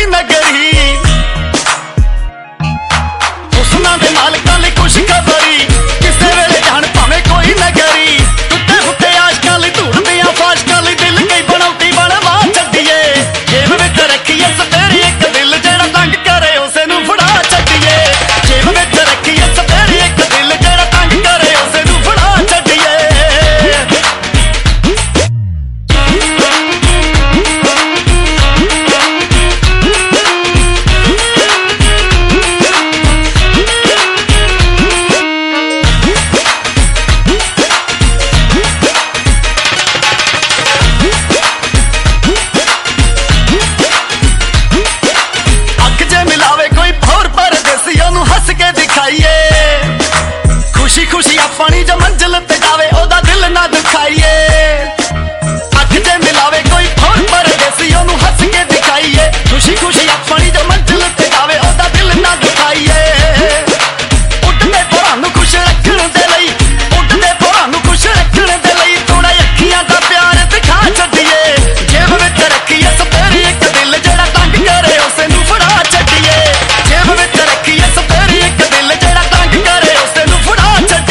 कोई नगरी हुस्नां दे मालकां लई खुशखबरी किसे वेले जान भावें कोई नगरी टुटे फुटे आशकां लई धूड़दियां फाशकां लई दिल कई बनौटी बनवा छड्डिए जेब विच रखीए सतेरी एक दिल जेड़ा तंग करे उसे नूं फड़ा छड्डिए जेब विच रखीए सतेरी एक दिल जेड़ा तंग करे उसे नूं फड़ा छड्डिए खुशी खुशी अपनी जो मंजिल ते जावे ओदा दिल ना दुखाइए अख जे मिलावे कोई होर परदेसी ओनू हंस के दिखाइए खुशी खुशी अपनी जो मंजिल ते जावे ओदा दिल ना दुखाइए उठदे पुरानू खुश रखण दे लई उठदे पुरानू खुश रखण दे लई थोड़ा अखियां दा प्यार दिखा छड्डिए जेब विच रखीए सतेरी एक दिल जेड़ा तंग करे उसे नू फड़ा छड्डिए जेब विच रखीए सतेरी एक दिल जेड़ा तंग करे उसे नू फड़ा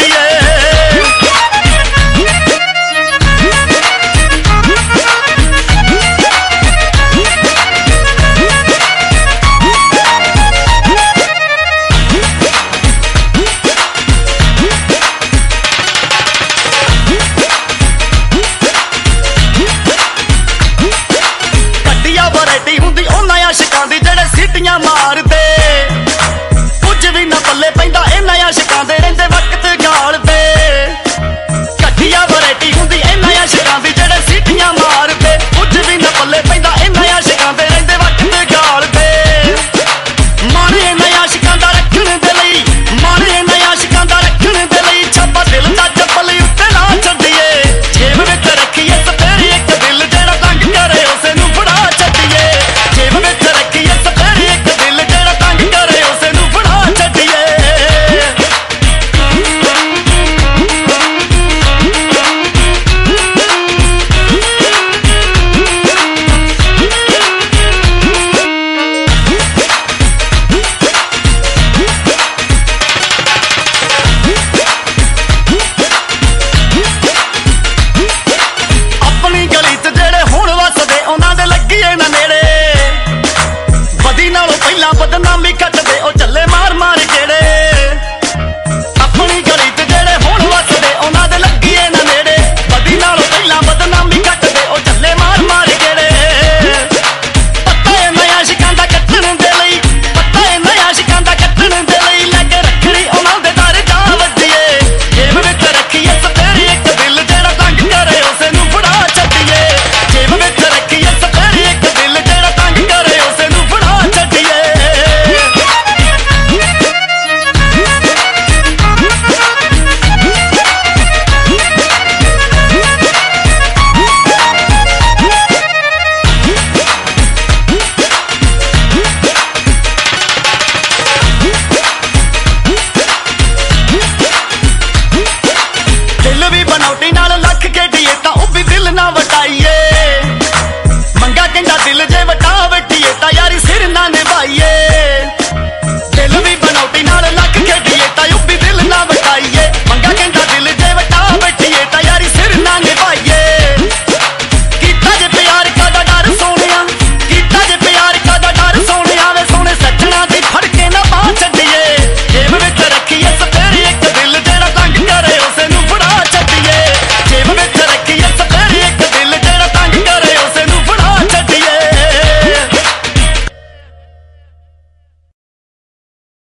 आशिकां दी जेड़े सीटियां मार दे कुछ भी ना पल्ले पैंदा इन्हां आशिकां दे रहिंदे वक्त गाल दे घटिया वैरायटी हुंदी इन्हां आशिकां दी जेड़े सीटियां मार दे कुछ भी ना पल्ले पैंदा इन्हां आशिकां दे रहिंदे वक्त गाल दे माने इन्हां आशिकां दा रखण दे लई माने इन्हां आशिकां दा रखण दे लई छापा दिल दा चप्पल उत्ते ना छड्डिए जेब विच रखीए सतेरी एक दिल जेड़ा तंग करे उसे नूं फड़ा छड्डिए जेब विच रखीए सतेरी एक दिल जेड़ा तंग करे उसे नूं फड़ा छड्डिए अपनी गली च जेड़े हुण वसदे उन्हां दे लग्गीए ना नेड़े बदी नालों पहला बदनामी कटदे ओ चले मार मार गेड़े अपनी गली च जेड़े हुण वसदे उन्हां दे लग्गीए ना नेड़े बदी नालों पहला बदनामी कटदे ओ चले मार मार गेड़े पत्ता इन्हां आशिकां दा कट्टण दे लई पत्ता इन्हां आशिकां दा कट्टण दे लई लगे रखड़ी उन्हां दे दर जा वज्जिए जेब विच रखीए सतेरी एक दिल जेड़ा तंग करे उसे नूं फड़ा छड्डिए जेब विच रखीए सतेरी एक दिल जेड़ा तंग करे उसे नूं फड़ा छड्डिए दिल भी बनौटी नाल लख खेडिए तां ओ भी दिल ना वटाइए मंगा कहंदा दिल जे वटा वटीए तां यारी सिर ना निभाइए